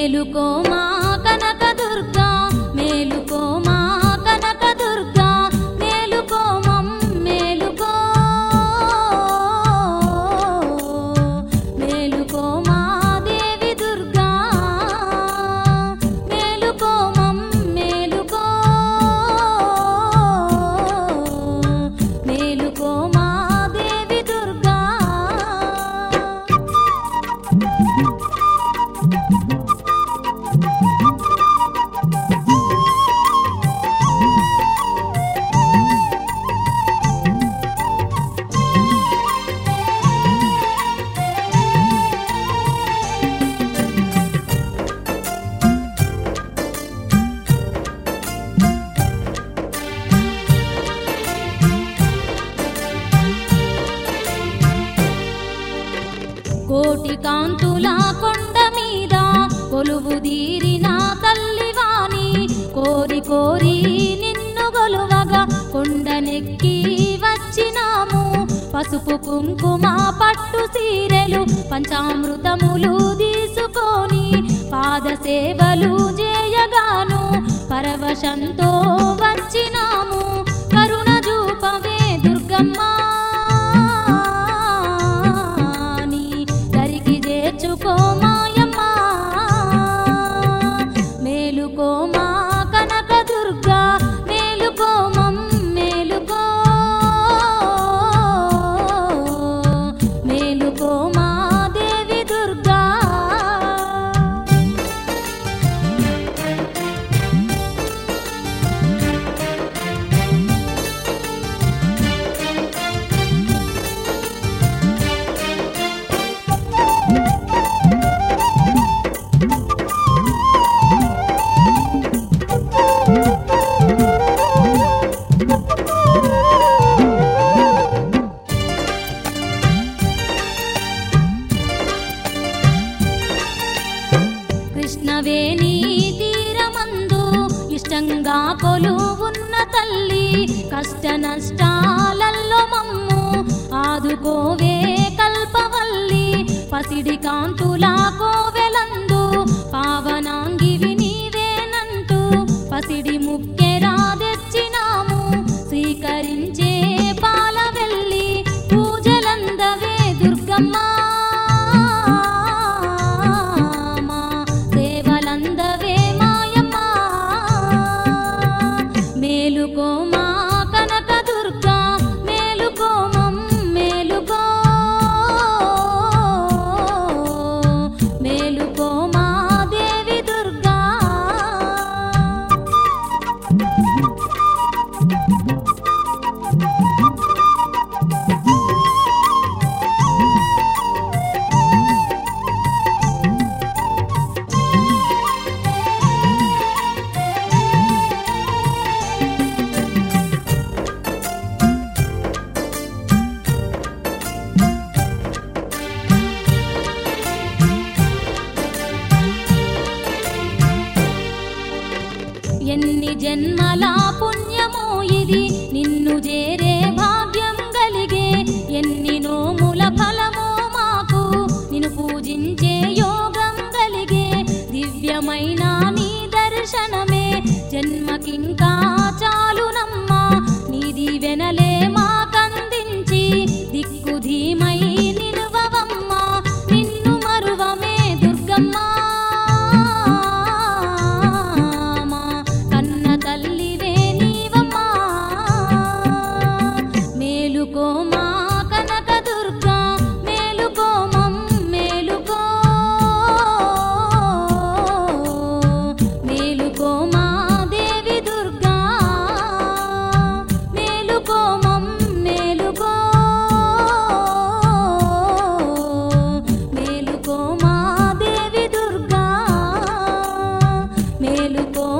మేలుకో మా కనకదుర్గా మేలుకో మా కనకదుర్గా మేలుకో మేలుకో మేలుకో మా దేవి దుర్గా మేలుకో మేలుకో మేలుకో మా దేవి దుర్గా కోటి కాంతుల కొండ మీద కొలువు దీరిన తల్లివాణి కోరి కోరి నిన్ను గొలువగా కొండనెక్కి వచ్చినాము పసుపు కుంకుమ పట్టు సీరెలు పంచామృతములు తీసుకొని పాద సేవలు చేయగాను పరవశంతో వచ్చినాము కరుణ చూపవే దుర్గమ్మ చేర్చుకో మాయమ్మ మేలుకో మా కనకదుర్గా మేలుకో మేలుకో మేలుకో మా దేవి దుర్గా కృష్ణవేణి తీరమందు ఇష్టంగా కొలువున్న తల్లి కష్ట నష్టాలలో మమ్ము ఆదుకోవే కల్పవల్లి పసిడి కాంతుల కోవెలందు పావనాంగివి నీవేనంటూ పసిడి ముక్కెరా తెచ్చినాము స్వీకరించే పాలవెల్లి పూజలందవే దుర్గమ్మ మేలుకో మా కనకదుర్గా మేలుకో మేలుకో మేలుకో మా దేవి దుర్గా ఎన్ని జన్మల పుణ్యమో ఇది నిన్ను చేరే భాగ్యం కలిగే ఎన్ని నోముల ఫలమో మాకు నిన్ను పూజించే యోగం కలిగే దివ్యమైన నీ దర్శనమే జన్మకింకా చాలునమ్మా నీ దీవెనలే మాకందించి దిక్కు ధీమై నిలువవమ్మా నిన్ను మరువమే దుర్గమ్మ తల్లివే నీవమ్మా మేలుకో మా కనకదుర్గా మేలుకో మేలుకో మేలుకో మా దేవి దుర్గా మేలుకో మేలుకో మేలుకో మా దేవి దుర్గా మేలుకో